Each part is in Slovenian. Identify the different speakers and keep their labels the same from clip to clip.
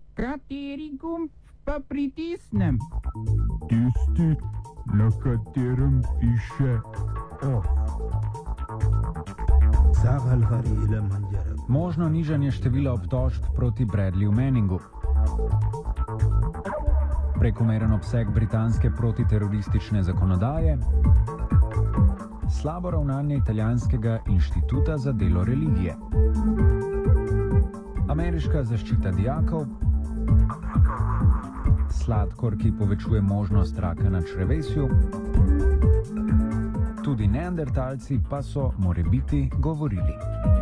Speaker 1: Kateri gumb pa pritisnem?
Speaker 2: Tisti, na katerem piše OF.
Speaker 3: Možno nižanje števila obtožb proti Bradleyju Manningu. Prekomeren obseg britanske protiteroristične zakonodaje. Slabo ravnanje italijanskega inštituta za delo religije. Ameriška zaščita dijakov. Sladkor, ki povečuje možnost raka na črevesju. Tudi neandertalci pa so morebiti govorili.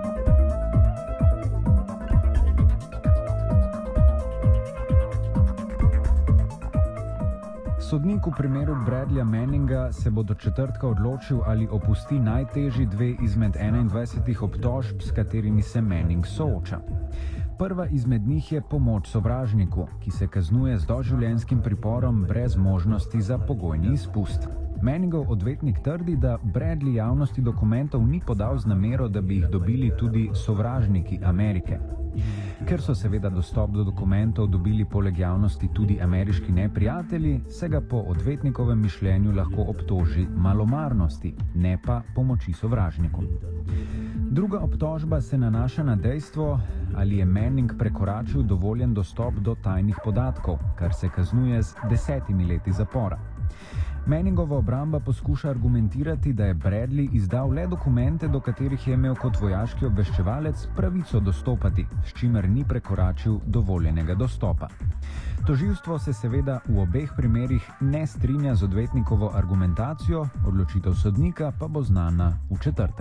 Speaker 3: Sodnik v primeru Bradleyja Manninga se bo do četrtka odločil, ali opusti najtežji dve izmed 21 obtožb, s katerimi se Manning sooča. Prva izmed njih je pomoč sovražniku, ki se kaznuje z doživljenjskim priporom brez možnosti za pogojni izpust. Manningov odvetnik trdi, da Bradley javnosti dokumentov ni podal z namero, da bi jih dobili tudi sovražniki Amerike. Ker so seveda dostop do dokumentov dobili poleg javnosti tudi ameriški neprijatelji, se ga po odvetnikovem mišljenju lahko obtoži malomarnosti, ne pa pomoči sovražniku. Druga obtožba se nanaša na dejstvo, ali je Manning prekoračil dovoljen dostop do tajnih podatkov, kar se kaznuje z 10 leti zapora. Manningova obramba poskuša argumentirati, da je Bradley izdal le dokumente, do katerih je imel kot vojaški obveščevalec pravico dostopati, s čimer ni prekoračil dovoljenega dostopa. Tožilstvo se seveda v obeh primerih ne strinja z odvetnikovo argumentacijo, odločitev sodnika pa bo znana v četrtek.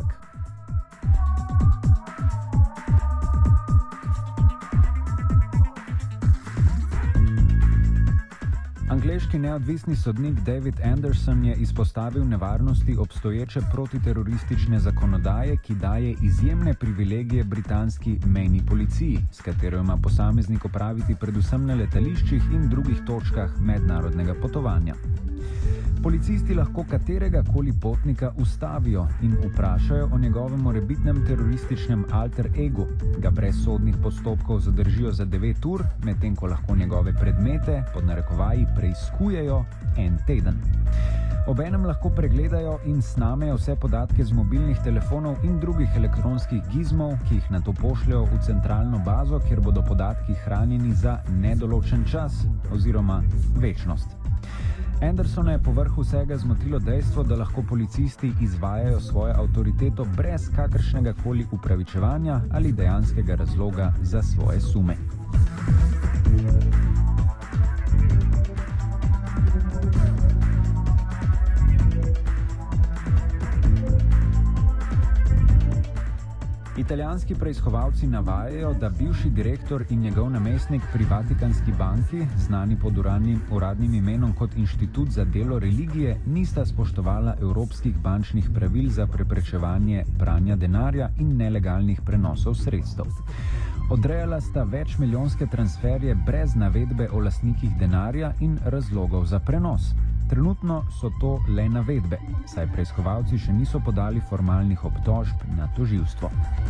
Speaker 3: Angleški neodvisni sodnik David Anderson je izpostavil nevarnosti obstoječe protiteroristične zakonodaje, ki daje izjemne privilegije britanski mejni policiji, s katero ima posameznik opraviti predvsem na letališčih in drugih točkah mednarodnega potovanja. Policisti lahko katerega koli potnika ustavijo in vprašajo o njegovem morebitnem terorističnem alter egu, ga brez sodnih postopkov zadržijo za 9 ur, medtem ko lahko njegove predmete, pod narekovaji, preiskujejo en teden. Obenem lahko pregledajo in snamejo vse podatke z mobilnih telefonov in drugih elektronskih gizmov, ki jih nato pošljajo v centralno bazo, kjer bodo podatki hranjeni za nedoločen čas oziroma večnost. Andersona je povrh vsega zmotilo dejstvo, da lahko policisti izvajajo svojo avtoriteto brez kakršnega koli upravičevanja ali dejanskega razloga za svoje sume. Italijanski preiskovalci navajajo, da bivši direktor in njegov namestnik pri Vatikanski banki, znani pod uradnim imenom kot Inštitut za delo religije, nista spoštovala evropskih bančnih pravil za preprečevanje pranja denarja in nelegalnih prenosov sredstev. Odrejala sta večmilijonske transferje brez navedbe o lastnikih denarja in razlogov za prenos. Trenutno so to le navedbe, saj preiskovalci še niso podali formalnih obtožb na tožilstvo.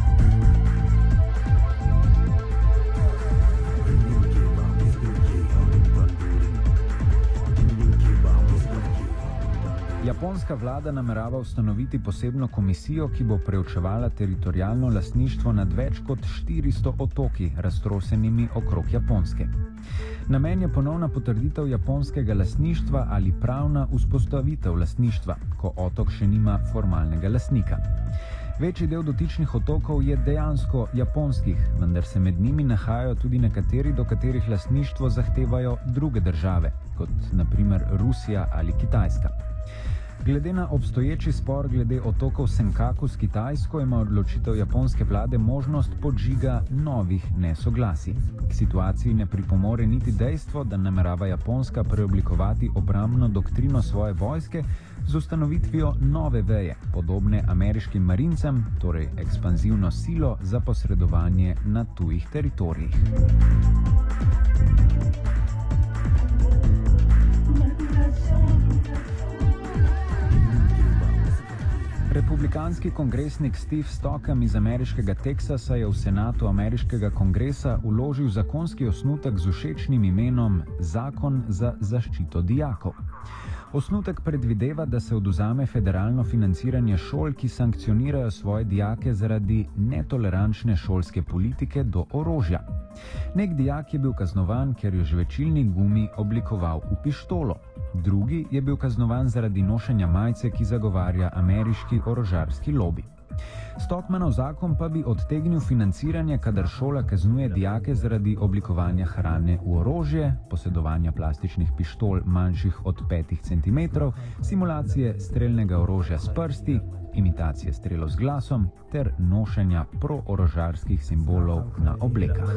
Speaker 3: Japonska vlada namerava ustanoviti posebno komisijo, ki bo preučevala teritorialno lastništvo nad več kot 400 otoki, raztrosenimi okrog Japonske. Namen je ponovna potrditev japonskega lastništva ali pravna vzpostavitev lastništva, ko otok še nima formalnega lastnika. Večji del dotičnih otokov je dejansko japonskih, vendar se med njimi nahajajo tudi nekateri, do katerih lastništvo zahtevajo druge države, kot na primer Rusija ali Kitajska. Glede na obstoječi spor glede otokov Senkaku s Kitajsko ima odločitev japonske vlade možnost podžiga novih nesoglasij. K situaciji ne pripomore niti dejstvo, da namerava Japonska preoblikovati obrambno doktrino svoje vojske z ustanovitvijo nove veje, podobne ameriškim marincem, torej ekspanzivno silo za posredovanje na tujih teritorijih. Republikanski kongresnik Steve Stockham iz ameriškega Teksasa je v senatu ameriškega kongresa vložil zakonski osnutek z všečnim imenom Zakon za zaščito dijakov. Osnutek predvideva, da se odvzame federalno financiranje šol, ki sankcionirajo svoje dijake zaradi netolerančne šolske politike do orožja. Nek dijak je bil kaznovan, ker je žvečilni gumi oblikoval v pištolo. Drugi je bil kaznovan zaradi nošenja majice, ki zagovarja ameriški orožarski lobi. Stockmanov zakon pa bi odtegnil financiranje, kadar šola kaznuje dijake zaradi oblikovanja hrane v orožje, posedovanja plastičnih pištol manjših od 5 cm, simulacije strelnega orožja s prsti, imitacije strelov z glasom ter nošenja proorožarskih simbolov na oblekah.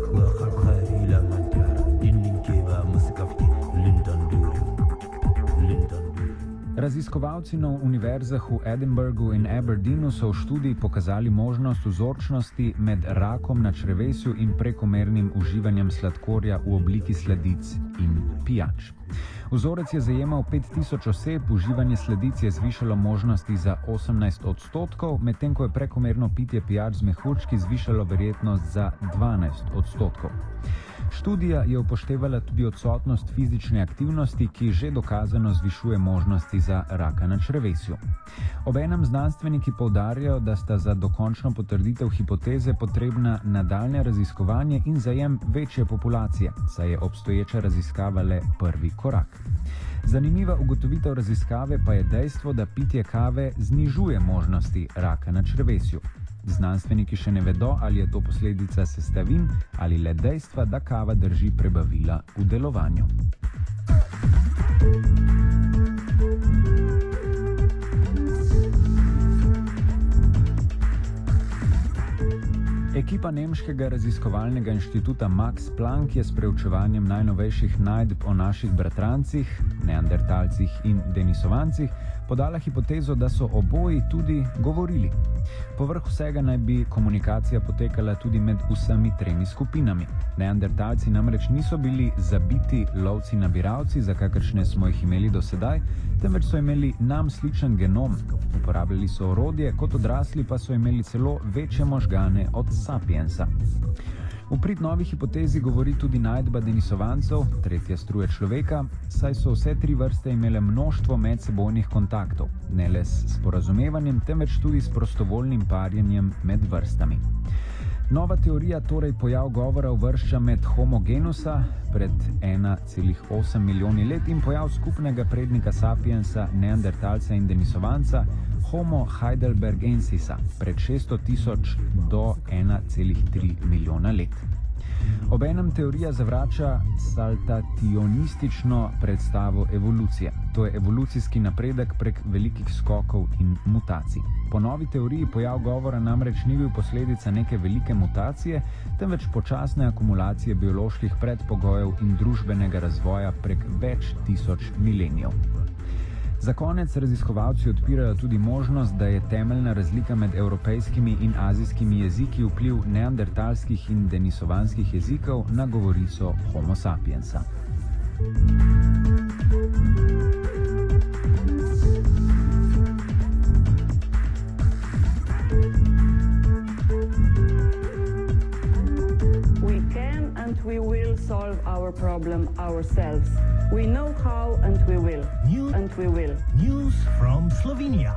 Speaker 3: Raziskovalci na univerzah v Edinburghu in Aberdeenu so v študiji pokazali možnost vzorčnosti med rakom na črevesju in prekomernim uživanjem sladkorja v obliki sladic in pijač. Vzorec je zajemal 5000 oseb, uživanje sladic je zvišalo možnosti za 18%, medtem ko je prekomerno pitje pijač z mehurčki zvišalo verjetnost za 12%. Študija je upoštevala tudi odsotnost fizične aktivnosti, ki že dokazano zvišuje možnosti za raka na črevesju. Obenem znanstveniki poudarjajo, da sta za dokončno potrditev hipoteze potrebna nadaljnje raziskovanje in zajem večje populacije, saj je obstoječa raziskava le prvi korak. Zanimiva ugotovitev raziskave pa je dejstvo, da pitje kave znižuje možnosti raka na črevesju. Znanstveniki še ne vedo, ali je to posledica sestavin ali le dejstva, da kava drži prebavila v delovanju. Ekipa nemškega raziskovalnega inštituta Max Planck je s preučevanjem najnovejših najdb o naših bratrancih, neandertalcih in denisovancih podala hipotezo, da so oboji tudi govorili. Povrh vsega naj bi komunikacija potekala tudi med vsemi tremi skupinami. Neandertalci namreč niso bili zabiti lovci-nabiralci, za kakršne smo jih imeli do sedaj, temveč so imeli nam sličen genom. Uporabljali so orodje, kot odrasli pa so imeli celo večje možgane od sapiensa. V prid novi hipotezi govori tudi najdba denisovancev, tretja struja človeka, saj so vse tri vrste imele mnoštvo medsebojnih kontaktov, ne le s sporazumevanjem, temveč tudi s prostovoljnim parjenjem med vrstami. Nova teorija torej pojav govora uvršča med Homo genusa pred 1,8 milijoni let in pojav skupnega prednika sapiensa, neandertalca in denisovanca Homo heidelbergensisa pred 600 tisoč do 1,3 milijona let. Obenem teorija zavrača saltationistično predstavo evolucije. To je evolucijski napredek prek velikih skokov in mutacij. Po novi teoriji pojav govora namreč ni bil posledica neke velike mutacije, temveč počasne akumulacije bioloških predpogojev in družbenega razvoja prek več tisoč milenijev. Za konec raziskovalci odpirajo tudi možnost, da je temeljna razlika med evropejskimi in azijskimi jeziki vpliv neandertalskih in denisovanskih jezikov na govorico Homo sapiensa.
Speaker 4: We will solve our problem ourselves. We know how and we will.
Speaker 5: News from Slovenia.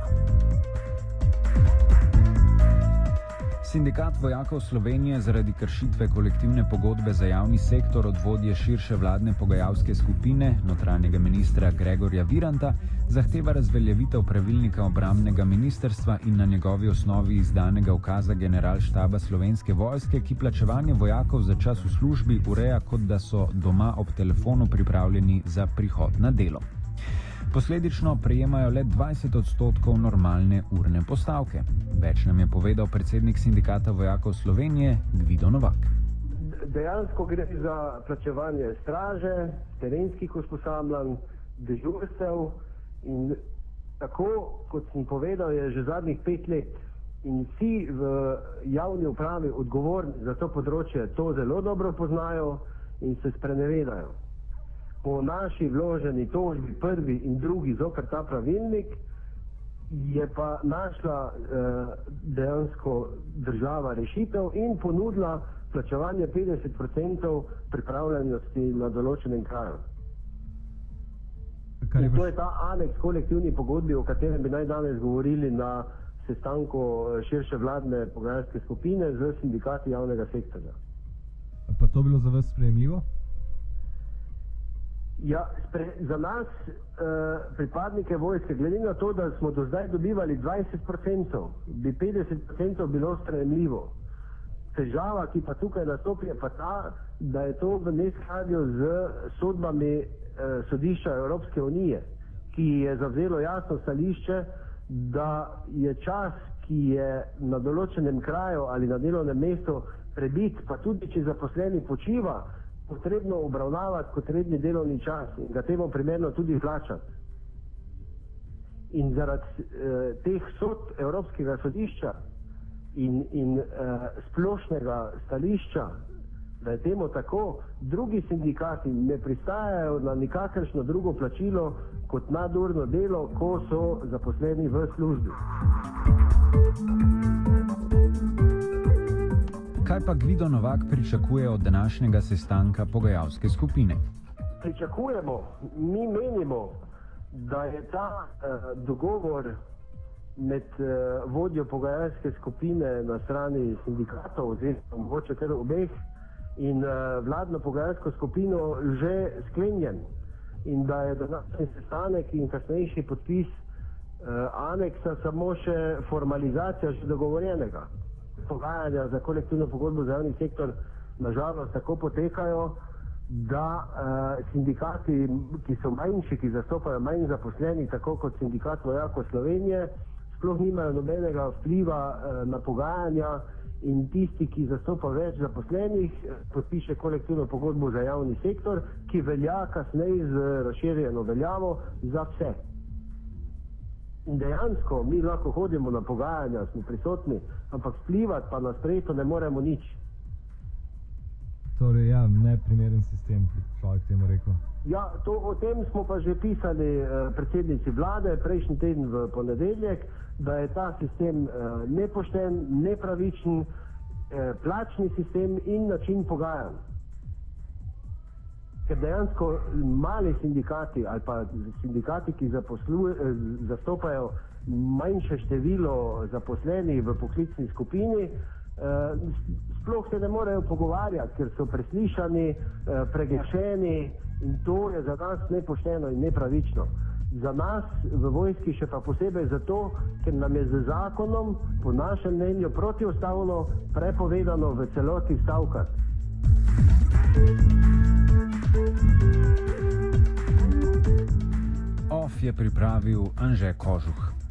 Speaker 3: Sindikat vojakov Slovenije zaradi kršitve kolektivne pogodbe za javni sektor od vodje širše vladne pogajalske skupine, notranjega ministra Gregorja Viranta, zahteva razveljavitev pravilnika obrambnega ministrstva in na njegovi osnovi izdanega ukaza generalštaba Slovenske vojske, ki plačevanje vojakov za čas v službi ureja, kot da so doma ob telefonu pripravljeni za prihod na delo. Posledično prejemajo le 20% normalne urne postavke. Več nam je povedal predsednik Sindikata vojakov Slovenije Gvido Novak.
Speaker 6: Dejansko gre za plačevanje straže, terenskih usposabljanj, dežurstev in tako, kot sem povedal, je že zadnjih 5 let in vsi v javni upravi odgovorni za to področje to zelo dobro poznajo in se sprenevedajo. Po naši vloženi tožbi prvi in drugi zoper ta pravilnik je pa našla dejansko država rešitev in ponudila plačevanje 50% pripravljenosti na določenem kraju. In to je ta aneks kolektivni pogodbi, o katerem bi naj danes govorili na sestanku širše vladne pogajalske skupine z sindikati javnega sektorja.
Speaker 7: Pa to bilo za vas sprejemljivo?
Speaker 6: Ja, za nas pripadnike vojske, glede na to, da smo do zdaj dobivali 20%, bi 50% bilo sprejemljivo. Težava, ki pa tukaj nastopi, je pa ta, da je to v neskladju z sodbami sodišča Evropske unije, ki je zavzelo jasno stališče, da je čas, ki je na določenem kraju ali na delovnem mestu prebit, pa tudi če zaposleni počiva, potrebno obravnavati kot redni delovni čas in ga temu primerno tudi plačati. In zaradi teh sodb Evropskega sodišča in splošnega stališča, da je temu tako, drugi sindikati ne pristajajo na nikakršno drugo plačilo kot nadurno delo, ko so zaposleni v službi.
Speaker 3: Kaj pa Gvido Novak pričakuje od današnjega sestanka pogajalske skupine?
Speaker 6: Pričakujemo, mi menimo, da je ta dogovor med vodjo pogajalske skupine na strani sindikatov, oziroma mogoče kar obeh, in vladno pogajalsko skupino že sklenjen in da je današnji sestanek in kasnejši podpis aneksa samo še formalizacija že dogovorjenega. Pogajanja za kolektivno pogodbo za javni sektor nažalost tako potekajo, da sindikati, ki so manjši, ki zastopajo manj zaposlenih, tako kot sindikat vojakov Slovenije, sploh nimajo nobenega vpliva na pogajanja in tisti, ki zastopa več zaposlenih, podpiše kolektivno pogodbo za javni sektor, ki velja kasneje z razširjeno veljavo za vse. In dejansko mi lahko hodimo na pogajanja, smo prisotni, ampak vplivati pa na sprejeto ne moremo nič.
Speaker 7: Torej, ja, neprimeren sistem, bi človek temu rekel.
Speaker 6: Ja, o tem smo pa že pisali predsednici vlade prejšnji teden v ponedeljek, da je ta sistem nepošten, nepravičen, plačni sistem in način pogajanj. Ker dejansko mali sindikati ali pa sindikati, ki zastopajo manjše število zaposlenih v poklicni skupini, sploh se ne morejo pogovarjati, ker so preslišani, preglašeni in to je za nas nepošteno in nepravično. Za nas v vojski še pa posebej zato, ker nam je z zakonom, po našem mnenju, protiustavno prepovedano v celoti stavkati.
Speaker 3: OF je pripravil Anže Kožuh.